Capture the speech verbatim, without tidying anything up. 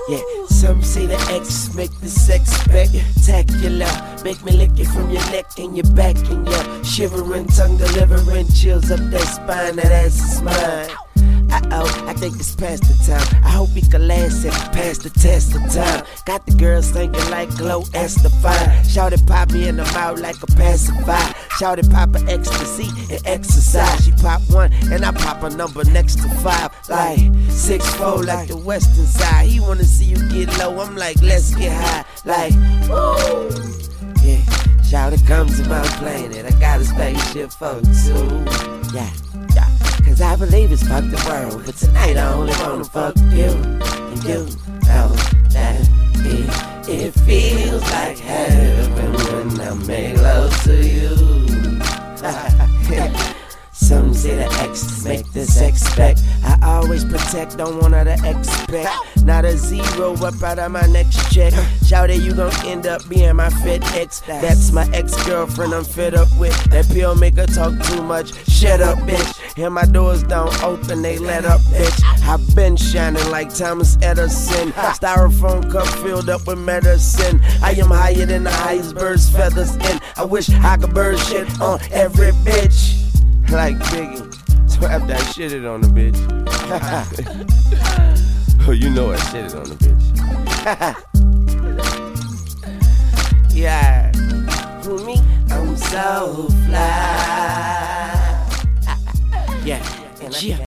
Yeah, some say the X make the sex spectacular. Make me lick it from your neck and your back and your shivering tongue delivering chills up that spine. That ass is mine. Uh-oh, I think it's past the time. I hope we can last it past the test of time. Got the girls thinking like Glow Estefan. Shout it pop me in the mouth like a pacifier. Shout it pop a ecstasy and exercise. She pop one and I pop a number next to five. Like six four like the western side. He wanna see you get low, I'm like let's get high. Like woo, yeah. Shout it comes to my planet. I got a spaceship for two. Yeah, yeah. Cause I believe it's fuck the world, but tonight I only wanna fuck you. And you know that it, it feels like heaven when I make love to you. Some say the X make the sex spec. I always protect, don't want her to expect. Not a zero up out of my next check. Shout it, you gon' end up being my fit ex. That's my ex-girlfriend I'm fed up with. That pill make her talk too much. Shut up, bitch. And my doors don't open, they let up, bitch. I've been shining like Thomas Edison. Styrofoam cup filled up with medicine. I am higher than the highest bird's feathers in. I wish I could bird shit on every bitch. Like Biggie, so after I shitted on the bitch. Oh, you know I shitted on the bitch. Yeah, for me, I'm so fly. Yeah, and I